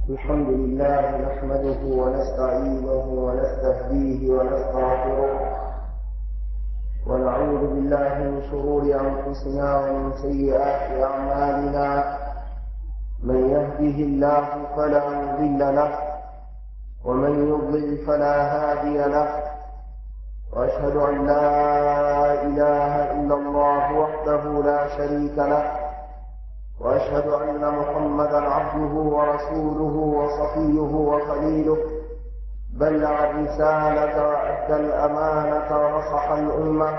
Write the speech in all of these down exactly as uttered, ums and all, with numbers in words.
الحمد لله نحمده ونستعينه ونستهديه ونستغفره ونعوذ بالله من شرور أنفسنا ومن سيئات أعمالنا. من يهده الله فلا مضل له ومن يضلل فلا هادي له، وأشهد أن لا إله إلا الله وحده لا شريك له، وأشهد أن محمدا عبده ورسوله وصفيه وخليله، بلغ الرسالة وأدى الأمانة ونصح الأمة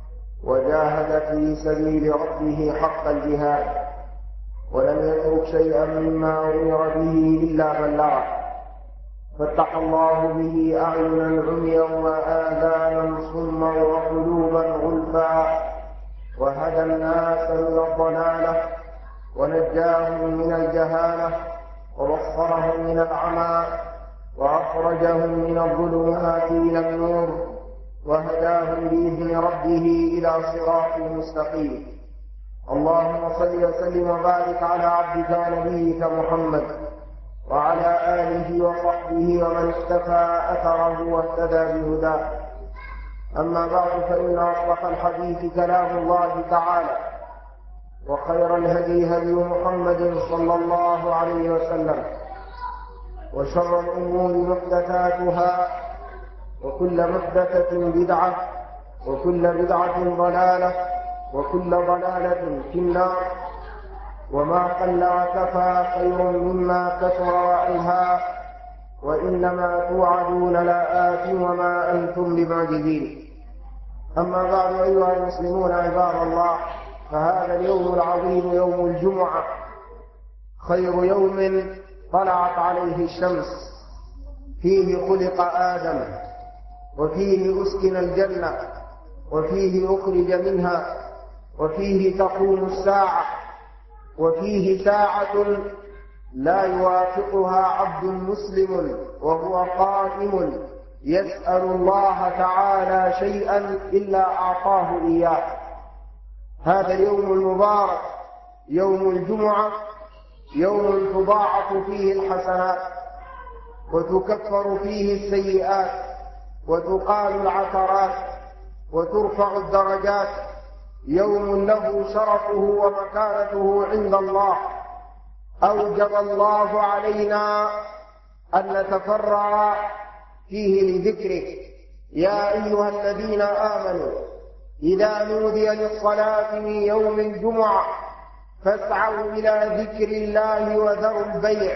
وجاهد في سبيل ربه حق الجهاد، ولم يترك شيئا مما أمر به إلا بلغه، فتح الله به أعينا عميا وآذانا صما وقلوبا غلفا، وهدى الناس من الضلالة ونجاهم من الجهالة وبصرهم من العمى وأخرجهم من الظلمات إلى النور وهداهم بإذن ربه إلى صراط مستقيم. اللهم صل وسلم وبارك على عبدك ونبيك محمد وعلى آله وصحبه ومن اختفى أثره واهتدى بهداه. أما بعد، فإن أصدق الحديث كلام الله تعالى، وخير الهدي هدي محمد صلى الله عليه وسلم، وشر الأمور محدثاتها، وكل محدثة بدعة، وكل بدعة ضلالة، وكل ضلالة في النار. وما قل وكفى خير مما كثر وألهى، وإنما توعدون لآت وما أنتم بمعجزين. أما بعد، أيها المسلمون عباد الله، فهذا اليوم العظيم يوم الجمعة خير يوم طلعت عليه الشمس، فيه خلق آدم، وفيه أسكن الجنة، وفيه أخرج منها، وفيه تقوم الساعة، وفيه ساعة لا يوافقها عبد مسلم وهو قائم يسأل الله تعالى شيئا إلا أعطاه إياه. هذا اليوم المبارك يوم الجمعة، يوم تضاعف فيه الحسنات وتكفر فيه السيئات وتقال العثرات وترفع الدرجات، يوم له شرفه ومكانته عند الله. أوجب الله علينا أن نتفرغ فيه لذكره. يا أيها الذين آمنوا إذا نودي للصلاة من يوم الجمعة فاسعوا إلى ذكر الله وذروا البيع،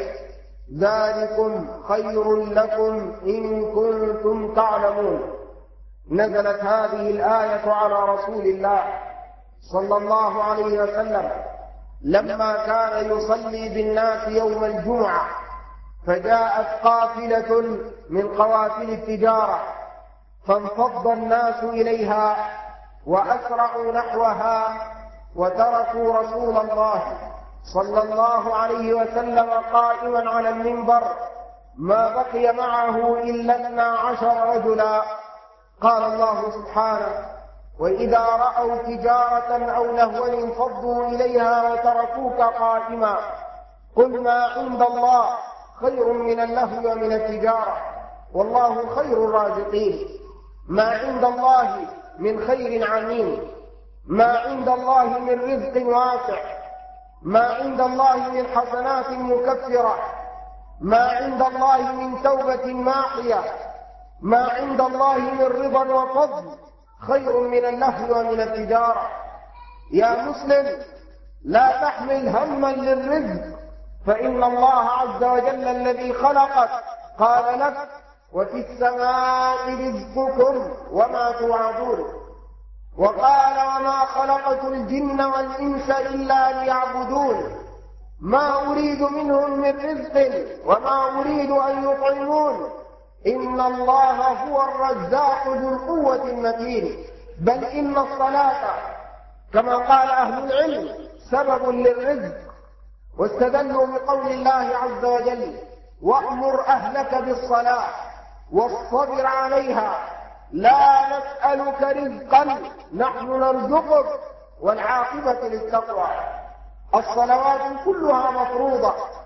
ذلكم خير لكم إن كنتم تعلمون. نزلت هذه الآية على رسول الله صلى الله عليه وسلم لما كان يصلي بالناس يوم الجمعة، فجاءت قافلة من قوافل التجارة، فانفض الناس إليها وأسرعوا نحوها، وتركوا رسول الله صلى الله عليه وسلم قائما على المنبر، ما بقي معه إلا اثنا عشر رجلا. قال الله سبحانه: وإذا رأوا تجارة أو لهوا انفضوا إليها وتركوك قائما، قل ما عند الله خير من اللهو ومن التجارة، والله خير الرازقين. ما عند الله من خير عميم، ما عند الله من رزق واسع، ما عند الله من حسنات مكفرة، ما عند الله من توبة ماحية، ما عند الله من رضا وفضل خير من اللهو ومن التجارة. يا مسلم، لا تحمل هما للرزق، فإن الله عز وجل الذي خلقك قال لك: وفي السماء رزقكم وما توعدون. وقال: وما خلقت الجن والإنس إلا ليعبدون، ما أريد منهم من رزق وما أريد أن يطعمون، إن الله هو الرزاق ذو القوة المتين. بل إن الصلاة كما قال أهل العلم سبب للرزق، واستدلوا بقول الله عز وجل: وأمر أهلك بالصلاة واصطبر عليها لا نسألك رزقا نحن نرزقك والعاقبة للتقوى. الصلوات كلها مفروضة،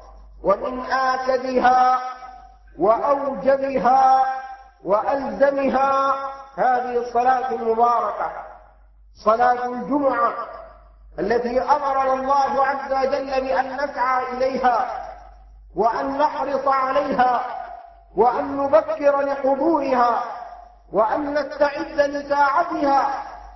ومن آكدها وأوجبها وألزمها هذه الصلاة المباركة، صلاة الجمعة التي أمرنا الله عز وجل بأن نسعى إليها وأن نحرص عليها وأن نبكر لحضورها وأن نستعد لساعتها.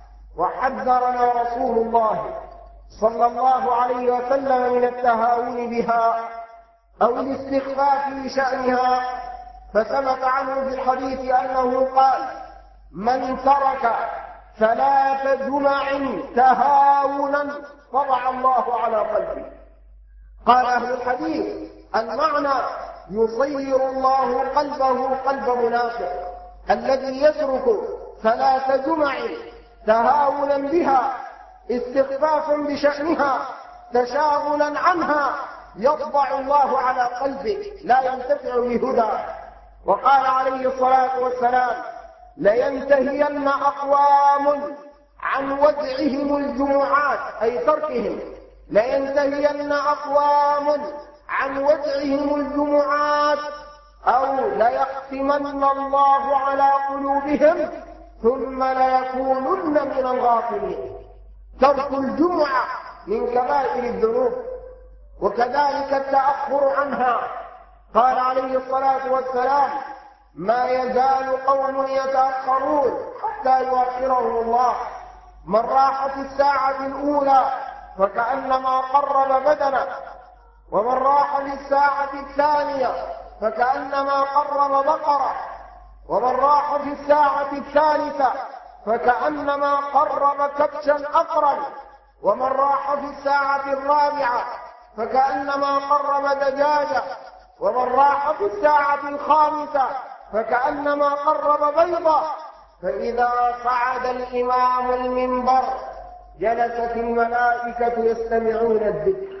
وحذرنا رسول الله صلى الله عليه وسلم من التهاون بها أو الاستخفاف بشأنها، فثبت عنه في الحديث أنه قال: من ترك ثلاث جمع تهاونا طبع الله على قلبه. قال أهل الحديث المعنى: يصير الله قلبه قلب منافق الذي يترك ثلاث جمع تهاونا بها، استخفافا بشأنها، تشاغلا عنها، يطبع الله على قلبه، لا ينتفع بهدى. وقال عليه الصلاة والسلام: لينتهين أقوام عن ودعهم الجمعات، أي تركهم، لينتهين أقوام عن ودعهم الجمعات أو ليختمن الله على قلوبهم ثم ليكونن من الغافلين. ترك الجمعة من كبائر الذنوب، وكذلك التأخر عنها. قال عليه الصلاة والسلام: ما يزال قوم يتأخرون حتى يؤخرهم الله، من راح في الساعة الأولى فكأنما قرب بدنه، ومن راح في الساعة الثانية فكأنما قرب بقرة، ومن راح في الساعة الثالثة فكأنما قرب كبشا أقرا، ومن راح في الساعة الرابعة فكأنما قرب دجاجة، ومن راح في الساعة الخامسة فكأنما قرب بيضة. فإذا صعد الإمام المنبر جلست الملائكة يستمعون الذكر.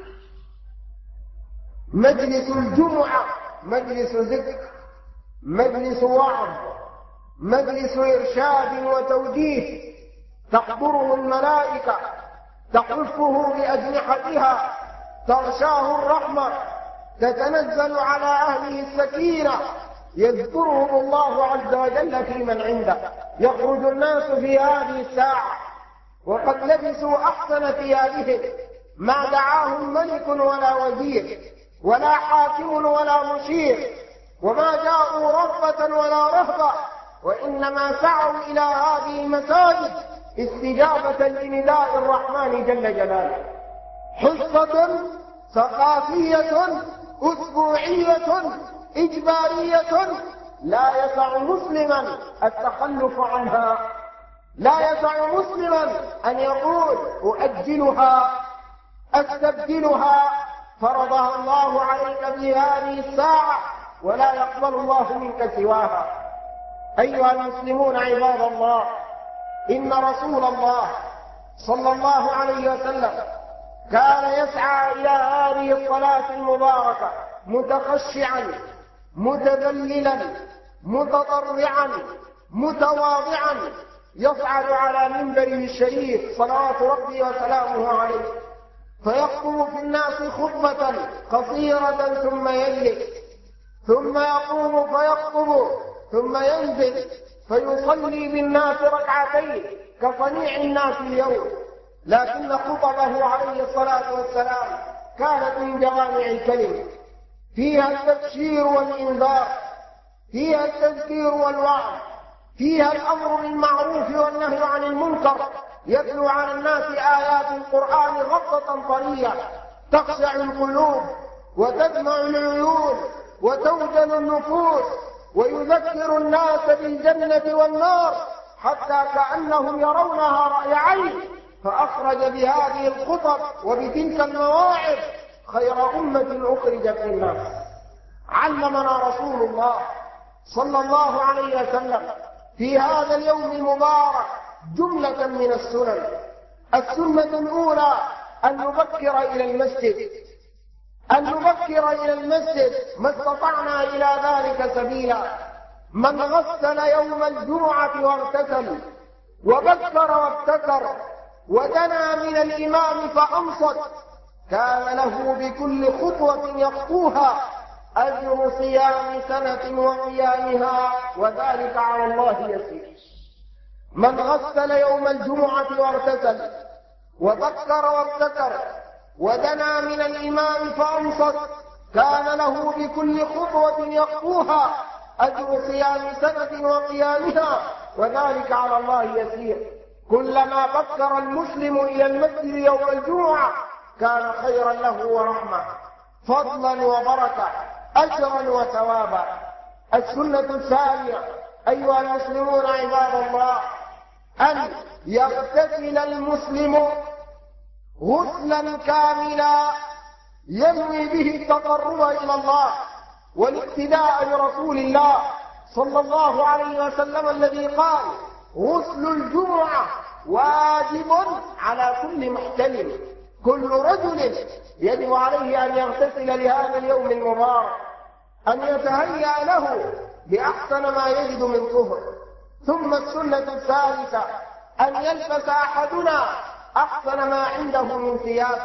مجلس الجمعة مجلس ذكر، مجلس وعظ، مجلس إرشاد وتوجيه، تحضره الملائكة، تحفه بأجنحتها، تغشاه الرحمة، تتنزل على أهله السكينة، يذكرهم الله عز وجل في من عنده. يخرج الناس في هذه الساعة وقد لبسوا أحسن ثيابهم، ما دعاهم ملك ولا وزير ولا حاكم ولا مشير، وما جاءوا رغبة ولا رهبة، وإنما سعوا إلى هذه المساجد استجابة لنداء الرحمن جل جلاله. حصة ثقافية أسبوعية إجبارية لا يسع مسلما التخلف عنها، لا يسع مسلما أن يقول أؤجلها أستبدلها. فرضها الله عليك في هذه الساعة ولا يقبل الله منك سواها. أيها المسلمون عباد الله، إن رسول الله صلى الله عليه وسلم كان يسعى إلى هذه الصلاة المباركة متخشعا متذللا متضرعا متواضعا، يصعد على منبره الشريف صلوات ربي وسلامه عليه، فيخطب في الناس خطبة قصيرة ثم يجلس، ثم يقوم فيخطب ثم ينزل فيصلي بالناس ركعتين كصنيع الناس اليوم. لكن خطبه عليه الصلاة والسلام كانت من جوامع الكلم، فيها التبشير والإنذار، فيها التذكير والوعظ، فيها الأمر بالمعروف والنهي عن المنكر، يتلو على الناس آيات القرآن غضة طرية تخشع القلوب وتدمع العيون وتوجل النفوس، ويذكر الناس بالجنة والنار حتى كأنهم يرونها رأي عين. فأخرج بهذه الخطب وبتلك المواعظ خير أمة أخرجت للناس. علمنا رسول الله صلى الله عليه وسلم في هذا اليوم المبارك جملة من السنن. السنة الأولى أن نبكر إلى المسجد، أن نبكر إلى المسجد ما استطعنا إلى ذلك سبيلا. من غسل يوم الجمعة واغتسل وبكر وابتكر ودنا من الإمام فأنصت كان له بكل خطوة يخطوها أجر صيام سنة وقيامها، وذلك على الله يسير. من غسل يوم الجمعة واغتسل وبكر وابتكر ودنا من الإمام فأنصت، كان له بكل خطوة يخطوها أجر صيام سنة وقيامها، وذلك على الله يسير. كلما بكر المسلم إلى المسجد يوم الجمعة كان خيرا له ورحمة، فضلا وبركة، أجرا وثوابا. السنة الثانية أيها المسلمون عباد الله، أن يغتسل المسلم غسلا كاملا ينوي به التقرب إلى الله والاقتداء برسول الله صلى الله عليه وسلم الذي قال: غسل الجمعة واجب على كل محتلم. كل رجل يجب عليه أن يغتسل لهذا اليوم المبارك، أن يتهيأ له بأحسن ما يجد من طهر. ثم السنة الثالثة أن يلبس أحدنا أحسن ما عنده من ثياب،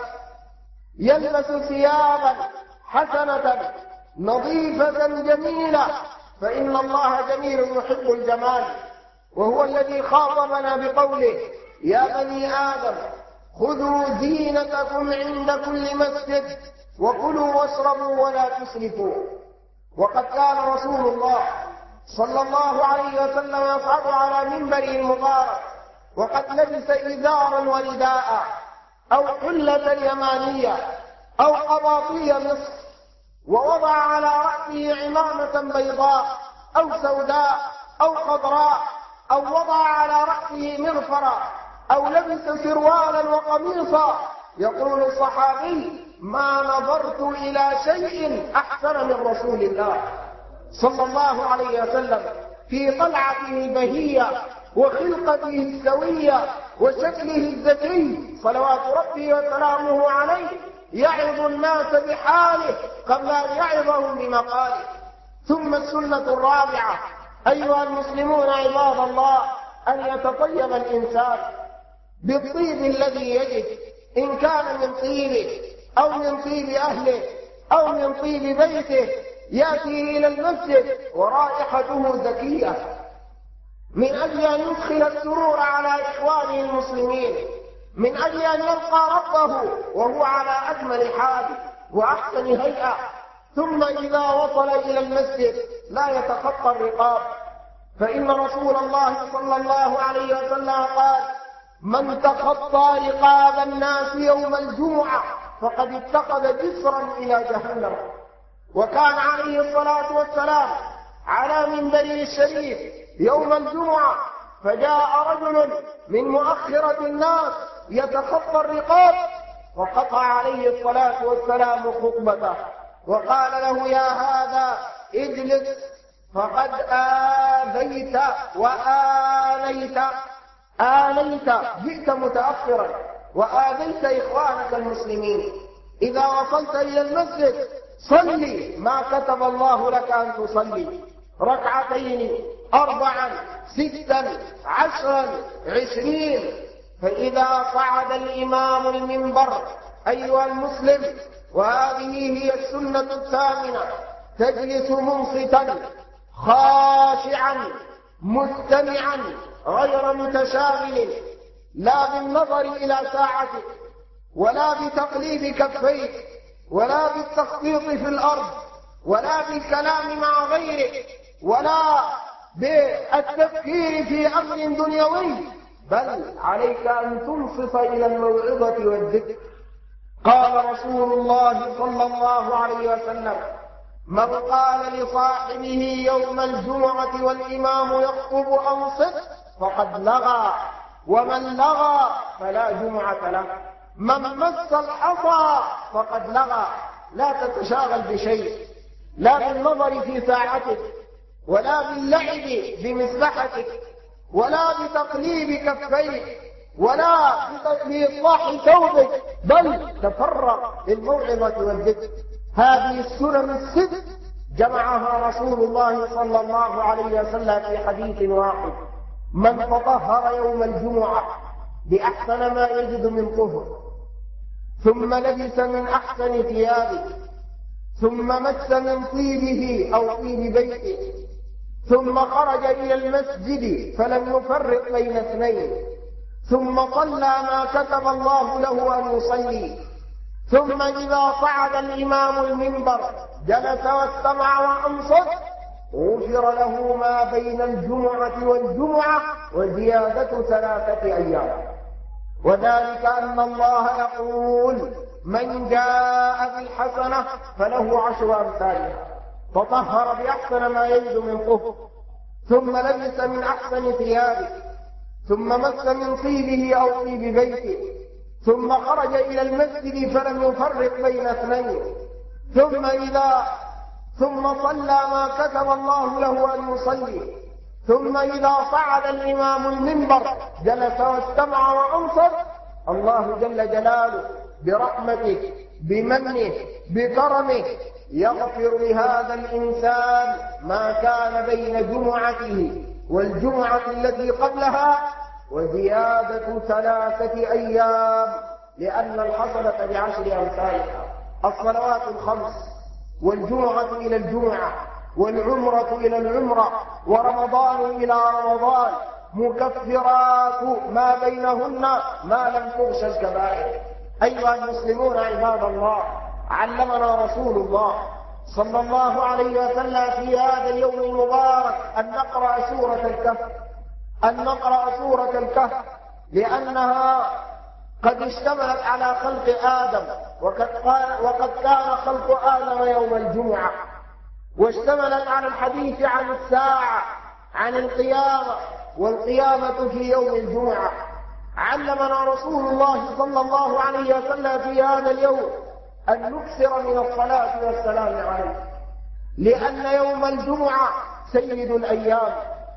يلبس ثيابا حسنة نظيفة جميلة، فإن الله جميل يحب الجمال، وهو الذي خاطبنا بقوله: يا بني آدم خذوا زينتكم عند كل مسجد وكلوا واشربوا ولا تسرفوا. وقد كان رسول الله صلى الله عليه وسلم يصعد على منبره المبارك وقد لبس إزارا ورداء أو حلة يمانية أو قباطي مصر، ووضع على رأسه عمامة بيضاء أو سوداء أو خضراء، أو وضع على رأسه مغفرة، أو لبس سروالا وقميصا. يقول الصحابي: ما نظرت إلى شيء أحسن من رسول الله صلى الله عليه وسلم في طلعته البهية وخلقته السوية وشكله الذكي صلوات ربه وسلامه عليه، يعظ الناس بحاله قبل أن يعظهم بمقاله. ثم السنة الرابعة أيها المسلمون عباد الله، أن يتطيب الإنسان بالطيب الذي يجد، إن كان من طيبه أو من طيب أهله أو من طيب بيته، يأتي إلى المسجد ورائحته زكية من أجل أن يدخل السرور على إخوانه المسلمين، من أجل أن يلقى ربه وهو على أجمل حال وأحسن هيئة. ثم إذا وصل إلى المسجد لا يتخطى الرقاب، فإن رسول الله صلى الله عليه وسلم قال: من تخطى رقاب الناس يوم الجمعة فقد اتخذ جسرا إلى جهنم. وكان عليه الصلاة والسلام على منبره الشريف يوم الجمعة، فجاء رجل من مؤخرة الناس يتخطى الرقاب، وقطع عليه الصلاة والسلام خطبته وقال له: يا هذا اجلس، فقد آذيت وآليت. آليت جئت متأخرا وآذيت إخوانك المسلمين. إذا وصلت إلى المسجد صلي ما كتب الله لك أن تصلي، ركعتين، أربعا، ستا، عشرا، عشرين. فإذا صعد الإمام المنبر أيها المسلم، وهذه هي السنة الثامنة، تجلس منصتا خاشعا مستمعا غير متشاغل، لا بالنظر إلى ساعتك ولا بتقليب كفيك ولا بالتخطيط في الأرض ولا بالكلام مع غيرك ولا بالتفكير في أمر دنيوي، بل عليك أن تنصت إلى الموعظة والذكر. قال رسول الله صلى الله عليه وسلم: من قال لصاحبه يوم الجمعة والإمام يخطب أنصت فقد لغى، ومن لغى فلا جمعة له. من مس الحصى فقد لغى. لا تتشاغل بشيء، لا بالنظر في ساعتك ولا باللعب بمسبحتك ولا بتقليب كفيك ولا بإصلاح ثوبك، بل تفرغ للموعظة والذكر. هذه السنن الست جمعها رسول الله صلى الله عليه وسلم في حديث واحد: من تطهر يوم الجمعة بأحسن ما يجد من طهر ثم لبس من أحسن ثيابه، ثم مس من طيبه أو طيب بيته، ثم خرج إلى المسجد فلم يفرق بين اثنين، ثم صلى ما كتب الله له أن يصلي، ثم إذا صعد الإمام المنبر جلس واستمع وأنصت، غفر له ما بين الجمعة والجمعة وزيادة ثلاثة أيام. وذلك أن الله يقول: من جاء بالحسنة فله عشر أمثالها، فطهر بأحسن ما يجد من طهر، ثم لبس من أحسن ثيابه، ثم مس من طيبه أو طيب بيته، ثم خرج إلى المسجد فلم يفرق بين اثنين، ثم إذا ثم صلى ما كتب الله له أن يصلي، ثم إذا صعد الإمام المنبر جلس واستمع وأنصت، الله جل جلاله برحمته بمنه بكرمه يغفر لهذا الإنسان ما كان بين جمعته والجمعة التي قبلها وزيادة ثلاثة أيام، لأن الحسنة بعشر أمثالها. الصلوات الخمس والجمعة إلى الجمعة والعمرة إلى العمرة ورمضان إلى رمضان مكفرات ما بينهن ما لم تغش الكبائر. أيها المسلمون عباد الله، علمنا رسول الله صلى الله عليه وسلم في هذا اليوم المبارك أن نقرأ سورة الكهف، أن نقرأ سورة الكهف لأنها قد اشتملت على خلق آدم، وقد, وقد كان خلق آدم يوم الجمعة، واشتملت على الحديث عن الساعة، عن القيامة، والقيامة في يوم الجمعة. علمنا رسول الله صلى الله عليه وسلم في هذا اليوم أن نكثر من الصلاة والسلام عليه، لأن يوم الجمعة سيد الأيام،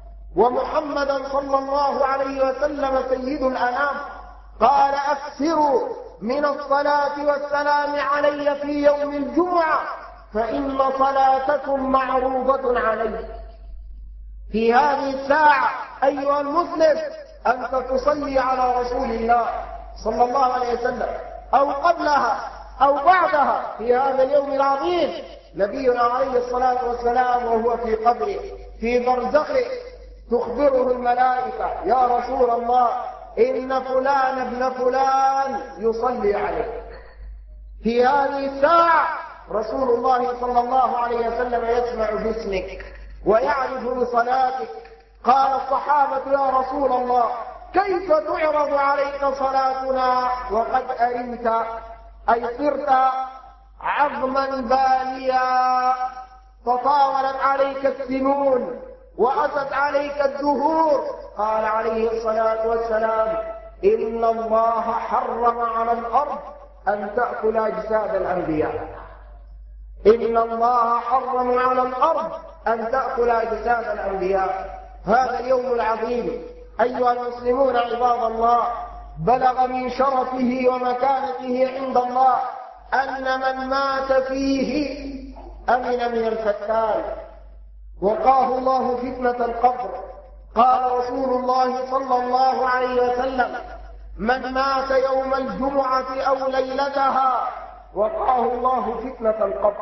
ومحمدا صلى الله عليه وسلم سيد الأنام. قال: أكثروا من الصلاة والسلام علي في يوم الجمعة فإن صلاتكم معروضة علي. في هذه الساعة أيها المسلم أنت تصلي على رسول الله صلى الله عليه وسلم، أو قبلها أو بعدها. في هذا اليوم العظيم نبينا عليه الصلاة والسلام وهو في قبره في برزخه تخبره الملائكة: يا رسول الله إن فلان ابن فلان يصلي عليك. في هذه الساعة رسول الله صلى الله عليه وسلم يسمع باسمك ويعرف بصلاتك. قال الصحابة: يا رسول الله كيف تعرض عليك صلاتنا وقد أرمت، أي صرت عظما باليا، فطاولت عليك السنون وأتت عليك الدهور. قال عليه الصلاة والسلام: إن الله حرم على الأرض أن تأكل أجساد الأنبياء. إن الله حرم على الأرض أن تأكل أجساد الأنبياء. هذا اليوم العظيم أيها المسلمون عباد الله بلغ من شرفه ومكانته عند الله أن من مات فيه أمن من الفتان، وقاه الله فتنة القبر. قال رسول الله صلى الله عليه وسلم: من مات يوم الجمعة أو ليلتها وقاه الله فتنة القبر.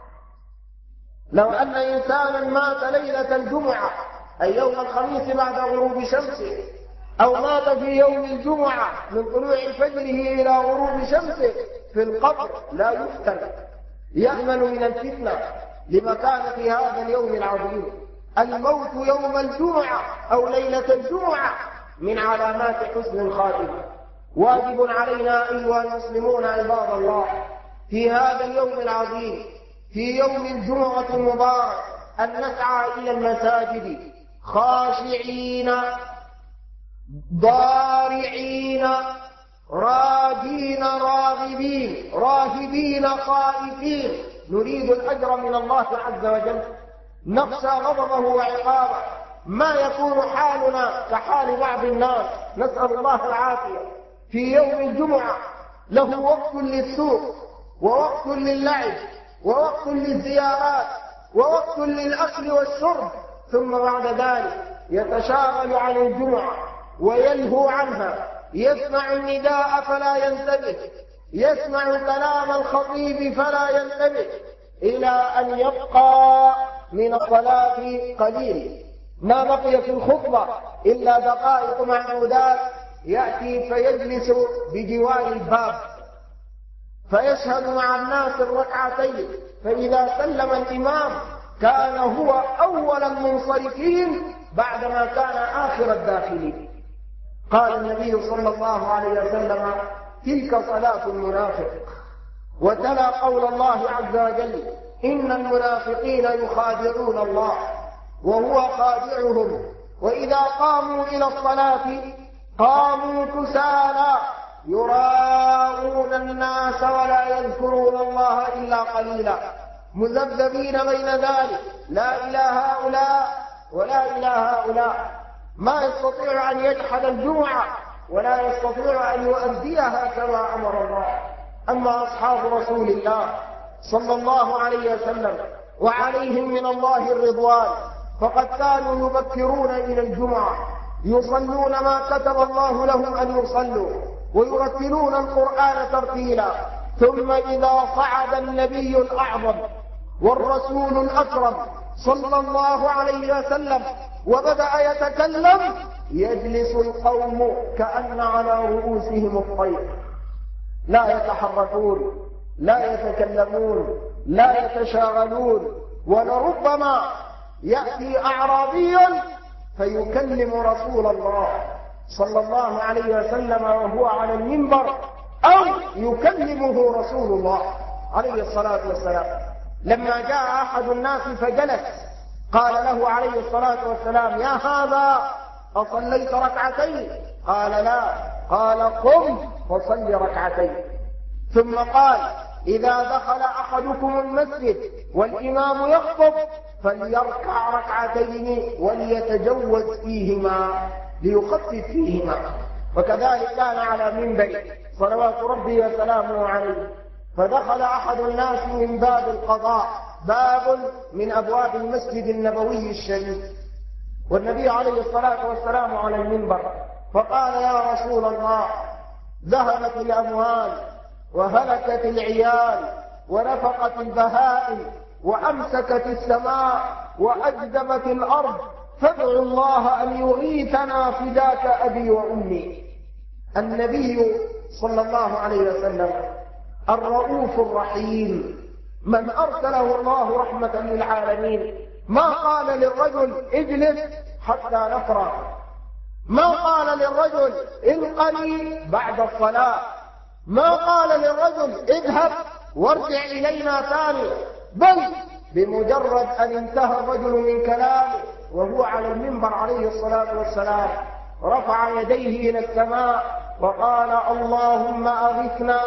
لو أن إنسانا مات ليلة الجمعة أي يوم الخميس بعد غروب شمسه، أو مات في يوم الجمعة من طلوع فجره إلى غروب شمسه في القبر لا يفتن، يأمن من الفتنة لمكانة هذا اليوم العظيم. الموت يوم الجمعة أو ليلة الجمعة من علامات حسن الخاتمة. واجب علينا أيها المسلمون عباد الله في هذا اليوم العظيم، في يوم الجمعة المبارك، أن نسعى إلى المساجد خاشعين ضارعين راجين راغبين راهبين خائفين، نريد الأجر من الله عز وجل، نخشى غضبه وعقابه. ما يكون حالنا كحال بعض الناس، نسأل الله العافية، في يوم الجمعة له وقت للسوق ووقت للعب ووقت للزيارات ووقت للأكل والشرب، ثم بعد ذلك يتشاغل عن الجمعة ويلهو عنها، يسمع النداء فلا ينتبه، يسمع كلام الخطيب فلا ينتبه إلى أن يبقى من الصلاة قليل، ما بقي في الخطبة إلا دقائق معدودات، يأتي فيجلس بجوار الباب فيشهد مع الناس الركعتين، فإذا سلم الإمام كان هو أول المنصرفين بعدما كان آخر الداخلين. قال النبي صلى الله عليه وسلم: تلك صلاة المنافق. وتلا قول الله عز وجل: إن المنافقين يخادعون الله وهو خادعهم وإذا قاموا إلى الصلاة قاموا كسالى يراءون الناس ولا يذكرون الله إلا قليلا مذبذبين بين ذلك، لا إلى هؤلاء ولا إلى هؤلاء، ما يستطيع أن يجحد الجمعة ولا يستطيع أن يؤديها كما أمر الله. أما أصحاب رسول الله صلى الله عليه وسلم وعليهم من الله الرضوان فقد كانوا يبكرون إلى الجمعة، يصلون ما كتب الله لهم أن يصلوا ويرتلون القرآن ترتيلا، ثم إذا صعد النبي الأعظم والرسول الأكرم صلى الله عليه وسلم وبدأ يتكلم يجلس القوم كأن على رؤوسهم الطير، لا يتحركون لا يتكلمون لا يتشاغلون. ولربما يأتي أعرابي فيكلم رسول الله صلى الله عليه وسلم وهو على المنبر، أو يكلمه رسول الله عليه الصلاة والسلام. لما جاء أحد الناس فجلس قال له عليه الصلاة والسلام: يا هذا أصليت ركعتين؟ قال: لا. قال: قم فصل ركعتين. ثم قال: إذا دخل أحدكم المسجد والإمام يخطب فليركع ركعتين وليتجوز فيهما ليخفف فيهما. وكذلك كان على منبر صلوات ربي وسلامه عليه، فدخل أحد الناس من باب القضاء، باب من أبواب المسجد النبوي الشريف، والنبي عليه الصلاة والسلام على المنبر، فقال: يا رسول الله، ذهبت الأموال وهلكت العيال ورفقت البهائم وأمسكت السماء وأجدبت الأرض، فادعوا الله أن يغيثنا فداك أبي وأمي. النبي صلى الله عليه وسلم الرؤوف الرحيم من أرسله الله رحمة للعالمين، ما قال للرجل اجلس حتى نفرغ، ما قال للرجل انقلي بعد الصلاة، ما قال للرجل اذهب وارجع إلينا ثاني، بل بمجرد أن انتهى الرجل من كلامه وهو على المنبر عليه الصلاة والسلام رفع يديه إلى السماء وقال: اللهم أغثنا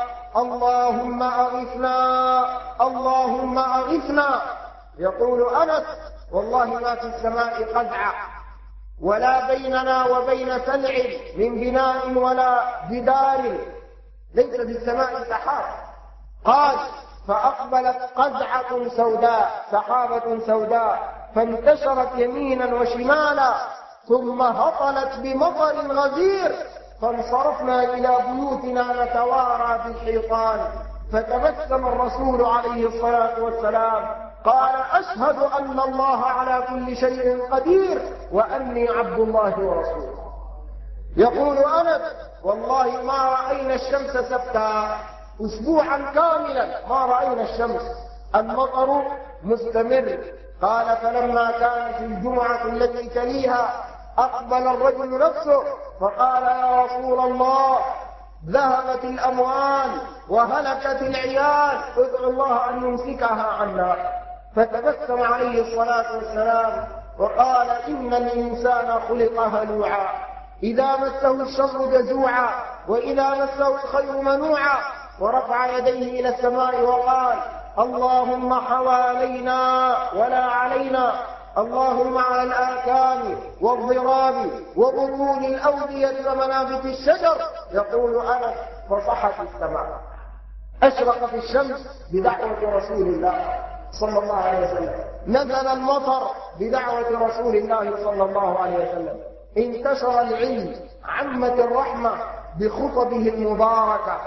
اللهم أغثنا اللهم أغثنا. يقول أنس: والله ما في السماء قزعة ولا بيننا وبين سلع من بناء ولا جدار، ليس في السماء سحاب. قال: فأقبلت قزعة سوداء، سحابة سوداء، فانتشرت يمينا وشمالا، ثم هطلت بمطر غزير، فانصرفنا إلى بيوتنا نتوارى في الحيطان، فتبسم الرسول عليه الصلاة والسلام قال: أشهد أن الله على كل شيء قدير وأني عبد الله ورسوله. يقول أنس: والله ما رأينا الشمس سبتا، أسبوعا كاملا ما رأينا الشمس، المطر مستمر. قال: فلما كانت الجمعة التي تليها أقبل الرجل نفسه فقال: يا رسول الله، ذهبت الأموال وهلكت العيال، ادعو الله أن يمسكها عنا. فتبسم عليه الصلاة والسلام وقال: إن الإنسان خلق هلوعا، إذا مسه الشر جزوعا وإذا مسه الخير منوعا. ورفع يديه إلى السماء وقال: اللهم حوالينا ولا علينا، اللهم على الآكام والضراب وبطون الأودية ومنابت الشجر. يقول أنس: فصحت السماء، أشرقت الشمس بدعوة رسول الله صلى الله عليه وسلم، نزل المطر بدعوة رسول الله صلى الله عليه وسلم، انتشر العلم، عمت الرحمة بخطبه المباركة،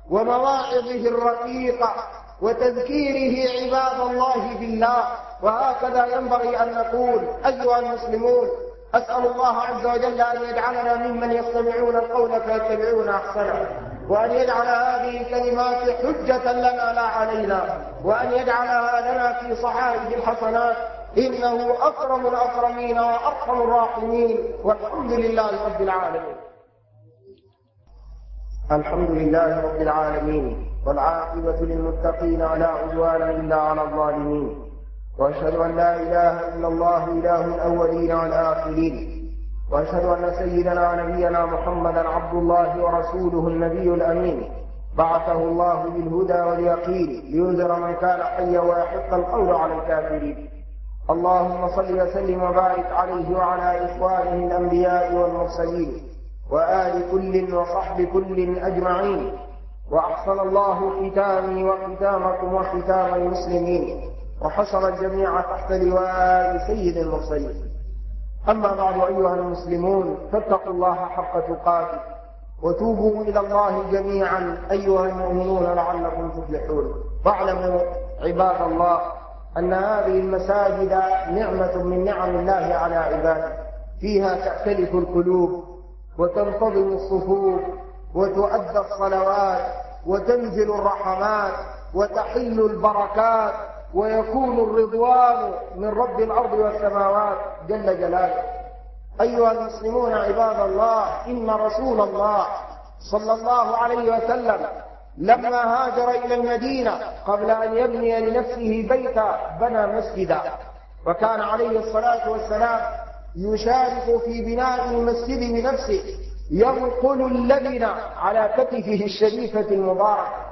ومواعظه الرقيقة وتذكيره عباد الله بالله. وهكذا ينبغي أن نقول أيها المسلمون. أسأل الله عز وجل أن يجعلنا ممن يستمعون القول فيتبعون أحسنه، وأن يجعل هذه الكلمات حجة لنا لا علينا، وأن يجعلها لنا في صحائف الحسنات، إنه أكرم الأكرمين وأرحم الراحمين، والحمد لله رب العالمين. الحمد لله رب العالمين، والعاقبة للمتقين ولا عدوان إلا على الظالمين، وأشهد أن لا إله إلا الله إله الأولين والآخرين، وأشهد أن سيدنا ونبينا محمدا عبد الله ورسوله النبي الأمين، بعثه الله بالهدى واليقين لينذر من كان حيا ويحق القول على الكافرين. اللهم صل وسلم وبارك عليه وعلى إخوانه الأنبياء والمرسلين وآل كل وصحب كل أجمعين. وأحسن الله ختامي وختامكم وختام المسلمين، وحشر الجميع تحت لواء سيد المرسلين. أما بعد أيها المسلمون، فاتقوا الله حق تقاته، وتوبوا إلى الله جميعا أيها المؤمنون لعلكم تفلحون. واعلموا عباد الله أن هذه المساجد نعمة من نعم الله على عباده، فيها تأتلف القلوب وتنتظم الصفوف وتؤدى الصلوات وتنزل الرحمات وتحل البركات، ويكون الرضوان من رب الأرض والسماوات جل جلاله. أيها المسلمون عباد الله، إن رسول الله صلى الله عليه وسلم لما هاجر إلى المدينة قبل أن يبني لنفسه بيتا بنى مسجدا، وكان عليه الصلاة والسلام يشارك في بناء المسجد بنفسه، ينقل اللبن على كتفه الشريفة المباركة،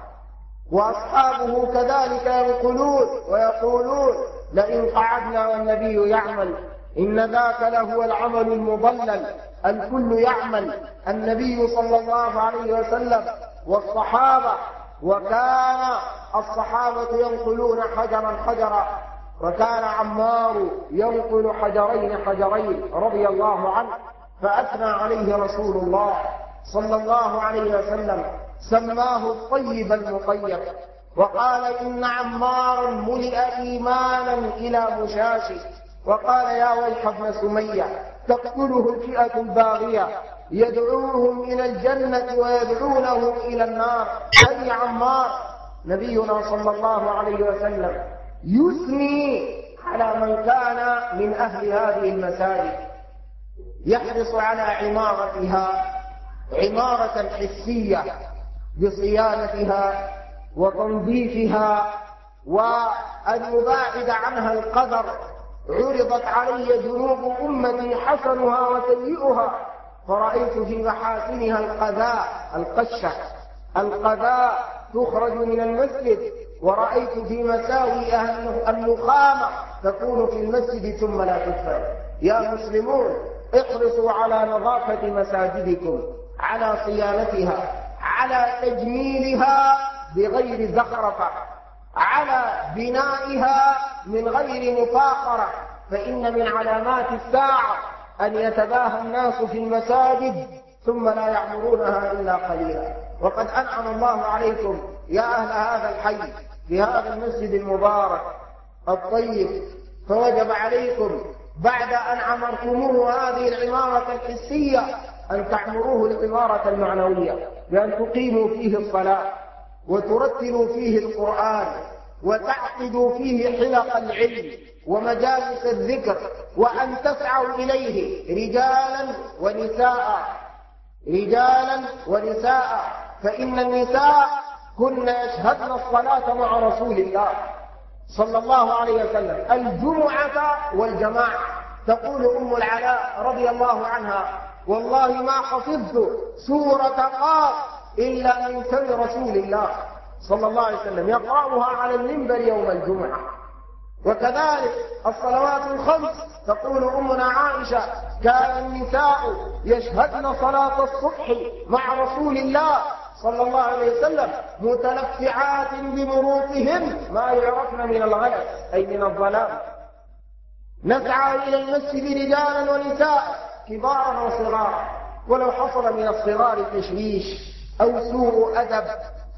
وأصحابه كذلك ينقلون ويقولون: لئن قعدنا والنبي يعمل إن ذاك لهو العمل المضلل. الكل يعمل، النبي صلى الله عليه وسلم والصحابة، وكان الصحابة ينقلون حجرا حجرا، وكان عمار ينقل حجرين حجرين رضي الله عنه. فأثنى عليه رسول الله صلى الله عليه وسلم، سماه الطيب المطيب، وقال: إن عمارا ملئ إيمانا إلى مشاشه. وقال: يا ويح ابن سمية، تقتله الفئة الباغية، يدعوهم إلى الجنة ويدعونهم إلى النار. أي عمار. نبينا صلى الله عليه وسلم يثني على من كان من أهل هذه المساجد، يحرص على عمارتها عمارة حسية بصيانتها وتنظيفها، وأن يباعد عنها القدر. عرضت علي ذنوب أمتي حسنها وسيئها، فرأيت في محاسنها القذاء القشة القذاء تخرج من المسجد، ورأيت في مساوئها النخامة تكون في المسجد ثم لا تدفن. يا مسلمون، احرصوا على نظافة مساجدكم، على صيانتها، على تجميلها بغير زخرفة، على بنائها من غير مفاخرة، فإن من علامات الساعة أن يتباهى الناس في المساجد ثم لا يعمرونها إلا قليلا. وقد أنعم الله عليكم يا أهل هذا الحي بهذا المسجد المبارك الطيب، فوجب عليكم بعد أن عمرتموه هذه العمارة الحسية أن تعمروه العمارة المعنوية، بأن تقيموا فيه الصلاة وترتلوا فيه القرآن وتعقدوا فيه حلق العلم ومجالس الذكر، وأن تسعوا إليه رجالا ونساء رجالا ونساء فإن النساء كن يشهدن الصلاة مع رسول الله صلى الله عليه وسلم الجمعة والجماعة. تقول أم العلاء رضي الله عنها: والله ما حفظت سورة قاف إلا من فم رسول الله صلى الله عليه وسلم يقرأها على المنبر يوم الجمعة. وكذلك الصلوات الخمس، تقول أمنا عائشة: كان النساء يشهدن صلاة الصبح مع رسول الله صلى الله عليه وسلم متلفعات بمروطهن ما يعرفن من الغلس أي من الظلام. نسعى إلى المسجد رجالا ونساء كبارا وصغارا، ولو حصل من الصغار تشويش أو سوء أدب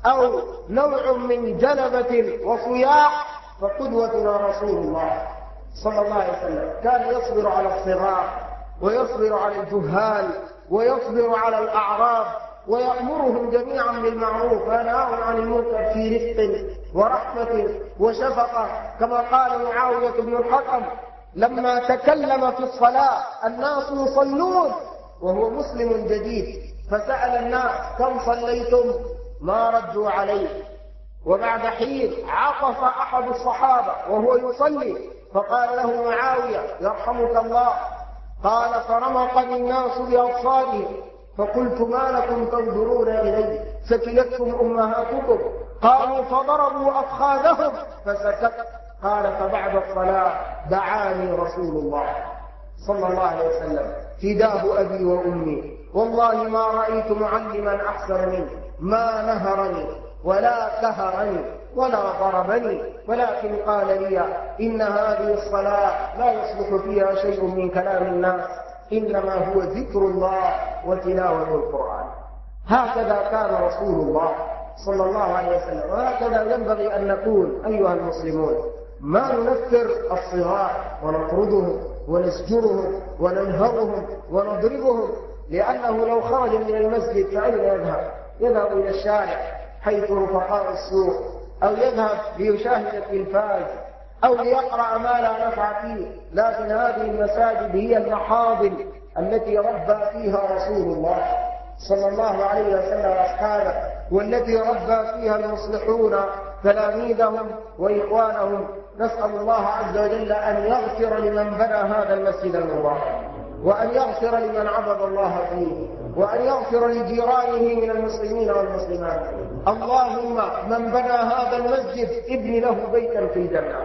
أو نوع من جلبة وصياح فقدوتنا رسول الله صلى الله عليه وسلم. كان يصبر على الصغار ويصبر على الجهال ويصبر على الأعراب ويأمرهم جميعا بالمعروف وينهاهم عن المنكر في رفق ورحمة وشفقة، كما قال معاوية بن الحكم لما تكلم في الصلاة الناس يصلون وهو مسلم جديد، فسأل الناس كم صليتم؟ ما ردوا عليه. وبعد حين عطف أحد الصحابة وهو يصلي فقال له معاوية يرحمك الله، قال فرمقني الناس بأبصارهم فقلت ما لكم تنظرون إلي؟ ثكلتكم أمهاتكم؟ قالوا فضربوا أفخاذهم فسكت. قال فبعد الصلاة دعاني رسول الله صلى الله عليه وسلم فداه أبي وأمي والله ما رأيت معلما أحسن منه، ما نهرني ولا كهرني ولا ضربني، ولكن قال لي إن هذه الصلاة لا يصلح فيها شيء من كلام الناس، إنما هو ذكر الله وتلاوة القرآن. هكذا كان رسول الله صلى الله عليه وسلم، وهكذا ينبغي أن نكون أيها المسلمون. ما ننفر الصغار ونطردهم ونسجرهم وننهرهم ونضربهم، لأنه لو خرج من المسجد فأين يذهب؟ يذهب إلى الشارع حيث رفقاء السوق، أو يذهب ليشاهد التلفاز أو ليقرأ ما لا نفع فيه. لكن هذه المساجد هي المحاضن التي ربى فيها رسول الله صلى الله عليه وسلم وأصحابه، والتي ربى فيها المصلحون تلاميذهم وإخوانهم. نسأل الله عز وجل أن يغفر لمن بنى هذا المسجد المبارك، وأن يغفر لمن عبد الله فيه، وأن يغفر لجيرانه من المسلمين والمسلمات. اللهم من بنى هذا المسجد ابن له بيتا في الجنة.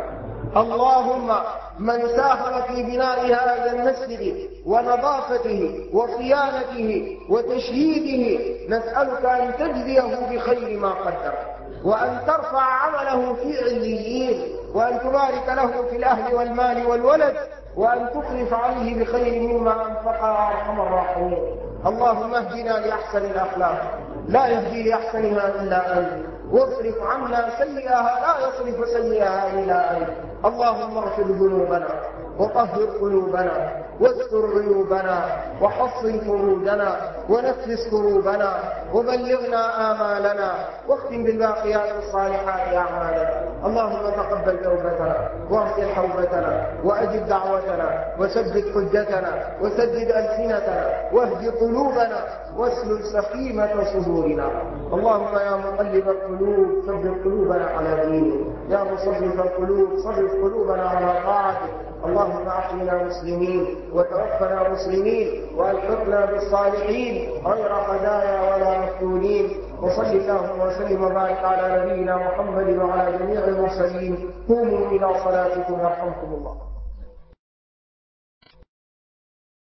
اللهم من ساهم في بناء هذا المسجد ونظافته وصيانته وتشييده نسألك أن تجزيه بخير ما قدر، وأن ترفع عمله في عليين، وأن تبارك له في الأهل والمال والولد، وأن تخلف عليه بخير مما أنفقها أرحم الراحمين. اللهم اهدنا لأحسن الأخلاق لا يهدي لأحسنها إلا أنت، واصرف عنا سيئها لا يصرف سيئها إلا أنت. اللهم اغفر ذنوبنا وطهر قلوبنا واستر عيوبنا وحصن فروجنا ونفس كروبنا وبلغنا آمالنا واختم بالباقيات الصالحات أعمالنا. اللهم تقبل توبتنا واغفر حوبتنا وأجب دعوتنا وثبت حجتنا وسدد ألسنتنا واهد قلوبنا واسلل سخيمة صدورنا. اللهم يا مقلب القلوب ثبت قلوبنا على دينك، يا مصرف القلوب صرف قلوبنا على طاعتك. اللهم أحينا مسلمين وتوفنا مسلمين وألحقنا بالصالحين غير خزايا ولا مفتونين. وصل اللهم وسلم وبارك على نبينا محمد وعلى جميع المرسلين. قوموا إلى صلاتكم يرحمكم الله.